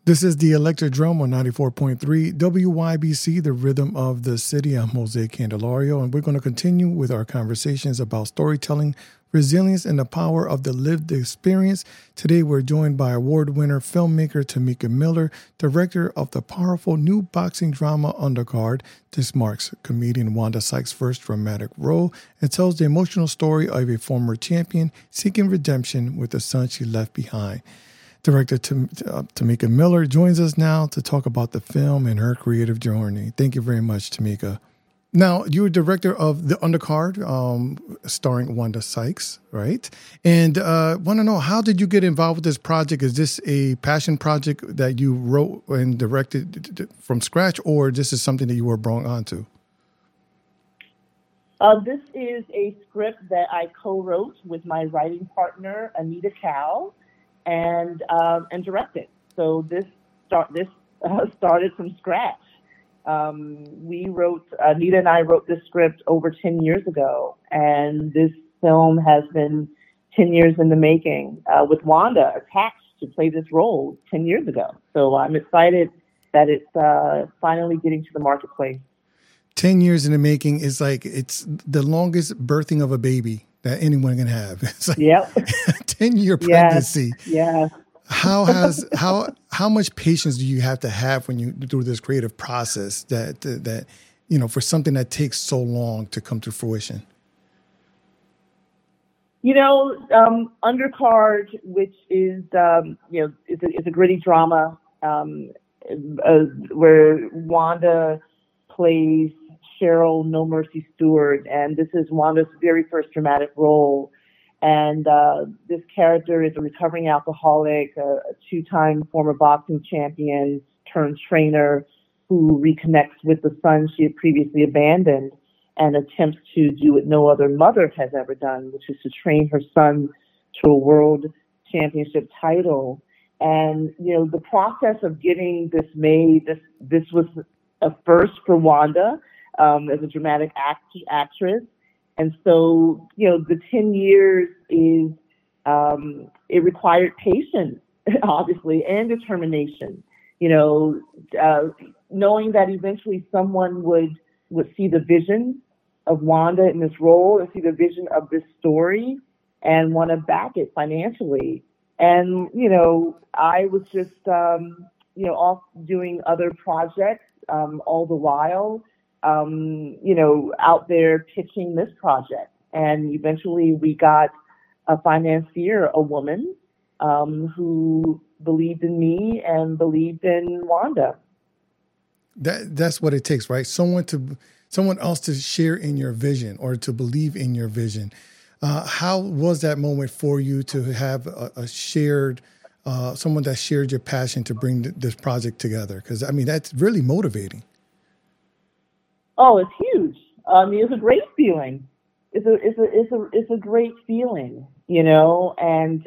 This is the Electric Drum on 94.3 WYBC, the rhythm of the city. I'm Jose Candelario, and we're going to continue with our conversations about storytelling, resilience, and the power of the lived experience. Today, we're joined by award winner filmmaker Tamika Miller, director of the powerful new boxing drama Undercard. This marks comedian Wanda Sykes' first dramatic role and tells the emotional story of a former champion seeking redemption with the son she left behind. Director Tamika Miller joins us now to talk about the film and her creative journey. Thank you very much, Tamika. Now, you were director of The Undercard, starring Wanda Sykes, right? And want to know, how did you get involved with this project? Is this a passion project that you wrote and directed from scratch, or this is something that you were brought onto? This is a script that I co-wrote with my writing partner, Anita Cal, and directed. So this started from scratch. Anita and I wrote this script over 10 years ago, and this film has been 10 years in the making, with Wanda attached to play this role 10 years ago. So I'm excited that it's finally getting to the marketplace. 10 years in the making is like, it's the longest birthing of a baby that anyone can have. It's like 10-year pregnancy. Yeah. How much patience do you have to have when you do this creative process that for something that takes so long to come to fruition? Undercard, which is is a gritty drama where Wanda plays Cheryl No Mercy Stewart, and this is Wanda's very first dramatic role. And this character is a recovering alcoholic, a two-time former boxing champion turned trainer who reconnects with the son she had previously abandoned and attempts to do what no other mother has ever done, which is to train her son to a world championship title. And, the process of getting this made, this was a first for Wanda as a dramatic actress. And so, the 10 years is, it required patience, obviously, and determination, knowing that eventually someone would see the vision of Wanda in this role and see the vision of this story and want to back it financially. And, I was just, off doing other projects all the while. Out there pitching this project. And eventually we got a financier, a woman, who believed in me and believed in Wanda. That's what it takes, right? Someone else to share in your vision or to believe in your vision. How was that moment for you to have a shared, someone that shared your passion to bring this project together? Because, that's really motivating. Oh, it's huge. It's a great feeling. It's a great feeling, and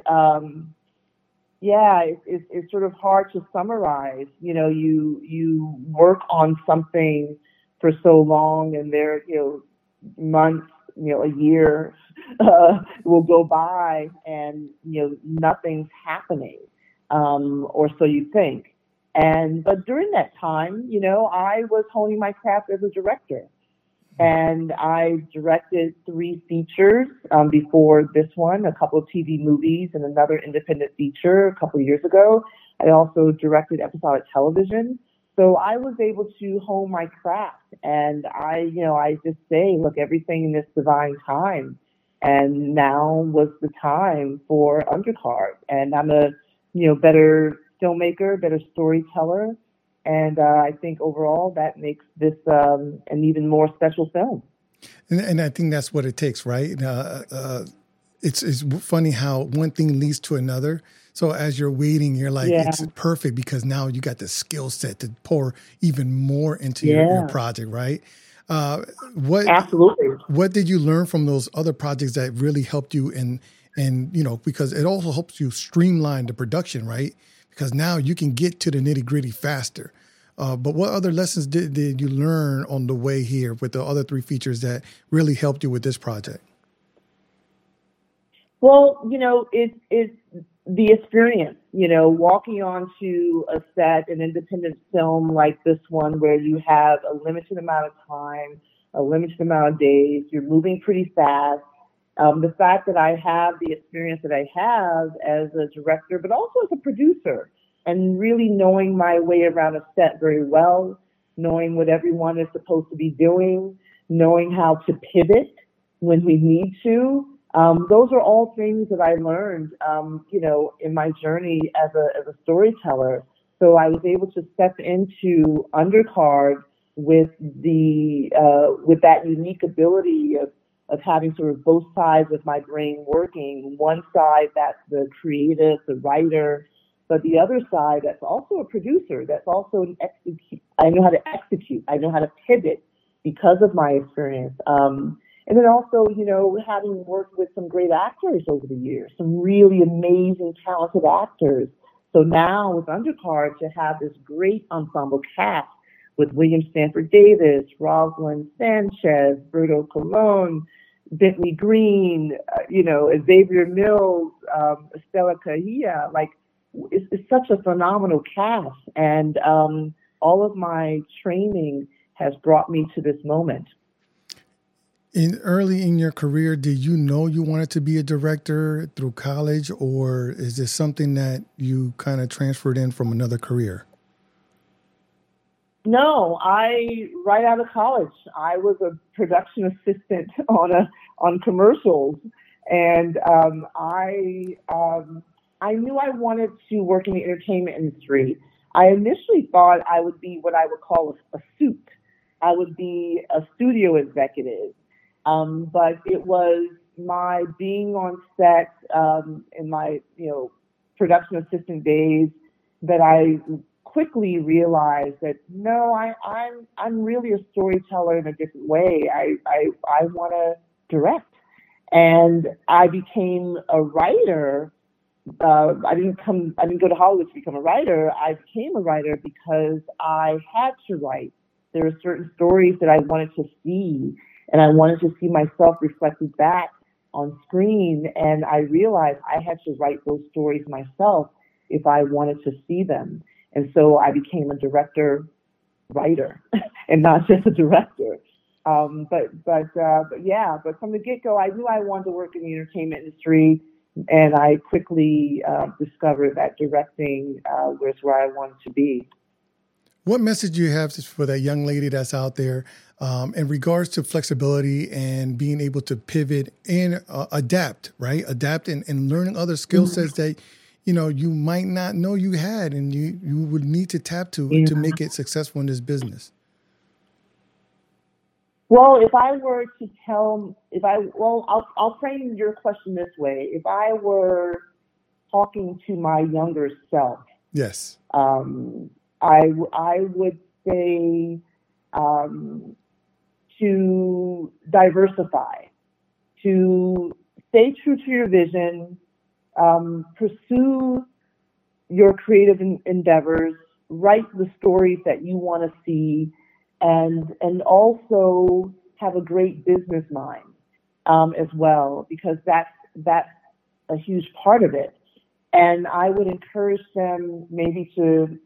it's sort of hard to summarize. You work on something for so long, and there, months, a year will go by, and nothing's happening, or so you think. But during that time, I was honing my craft as a director, and I directed 3 features before this one, a couple of TV movies and another independent feature a couple of years ago. I also directed episodic television. So I was able to hone my craft, and I just say, look, everything in this divine time. And now was the time for Undercard. And I'm a, better filmmaker, better storyteller, and I think overall that makes this an even more special film. And I think that's what it takes, right? It's funny how one thing leads to another. So as you're waiting, you're like, It's perfect because now you got the skill set to pour even more into your project, right? Absolutely. What did you learn from those other projects that really helped you because it also helps you streamline the production, right? Because now you can get to the nitty-gritty faster. But what other lessons did you learn on the way here with the other 3 features that really helped you with this project? Well, the experience, walking onto a set, an independent film like this one, where you have a limited amount of time, a limited amount of days, you're moving pretty fast. The fact that I have the experience that I have as a director, but also as a producer, and really knowing my way around a set very well, knowing what everyone is supposed to be doing, knowing how to pivot when we need to. Those are all things that I learned, in my journey as a storyteller. So I was able to step into undercard with with that unique ability of having sort of both sides of my brain working. One side, that's the creative, the writer, but the other side, that's also a producer, that's also an execute. I know how to execute. I know how to pivot because of my experience. And then also, having worked with some great actors over the years, some really amazing, talented actors. So now with Undercard, to have this great ensemble cast with William Stanford Davis, Rosalind Sanchez, Berto Colon, Bentley Green, Xavier Mills, Estela Cahilla, it's such a phenomenal cast. And all of my training has brought me to this moment. Early in your career, did you know you wanted to be a director through college, or is this something that you kind of transferred in from another career? No, right out of college, I was a production assistant on commercials, and I knew I wanted to work in the entertainment industry. I initially thought I would be what I would call a suit. I would be a studio executive. But it was my being on set in my, production assistant days that I quickly realized that no, I'm really a storyteller in a different way. I want to direct, and I became a writer. I didn't go to Hollywood to become a writer. I became a writer because I had to write. There were certain stories that I wanted to see, and I wanted to see myself reflected back on screen. And I realized I had to write those stories myself if I wanted to see them. And so I became a director writer and not just a director. But from the get-go, I knew I wanted to work in the entertainment industry, and I quickly discovered that directing was where I wanted to be. What message do you have for that young lady that's out there in regards to flexibility and being able to pivot and adapt, right? Adapt and learning other skill sets that, you might not know you had and you would need to tap to make it successful in this business? Well, if I were to I'll frame your question this way. If I were talking to my younger self, yes, I would say to diversify, to stay true to your vision, pursue your creative endeavors, write the stories that you want to see, and also have a great business mind as well, because that's a huge part of it. And I would encourage them maybe to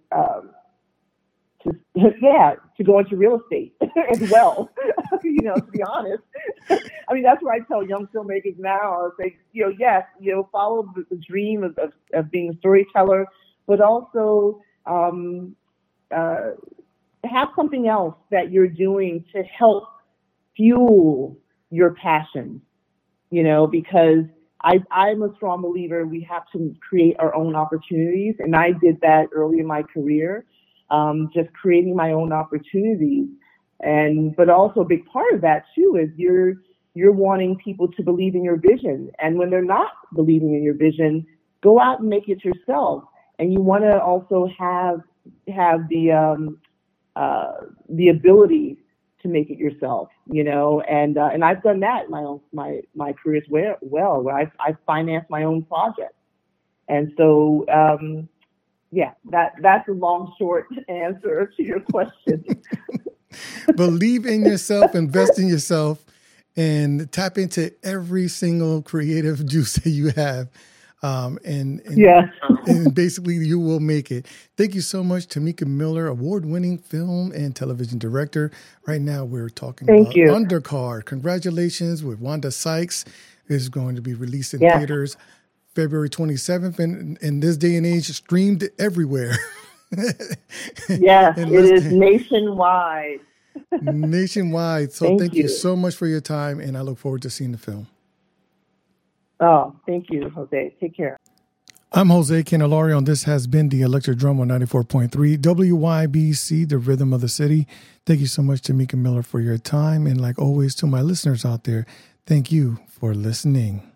go into real estate as well. To be honest, I mean, that's what I tell young filmmakers now. I say, yes, follow the dream of being a storyteller, but also have something else that you're doing to help fuel your passion. Because I'm a strong believer we have to create our own opportunities, and I did that early in my career. Just creating my own opportunities. But also a big part of that too is you're wanting people to believe in your vision. And when they're not believing in your vision, go out and make it yourself. And you want to also have the ability to make it yourself, and I've done that in my career as well, where I've financed my own projects. And so, that's a long, short answer to your question. Believe in yourself, invest in yourself, and tap into every single creative juice that you have. And basically you will make it. Thank you so much, Tamika Miller, award-winning film and television director. Right now we're talking about Undercard. Congratulations with Wanda Sykes. Is going to be released in theaters February 27th, and this day and age streamed everywhere. Yes, it is nationwide. Nationwide. So thank you so much for your time, and I look forward to seeing the film. Oh, thank you, Jose. Take care. I'm Jose Candelario, and this has been the Electric Drum on 94.3 WYBC, the rhythm of the city. Thank you so much, Tamika Miller, for your time. And like always, to my listeners out there, thank you for listening.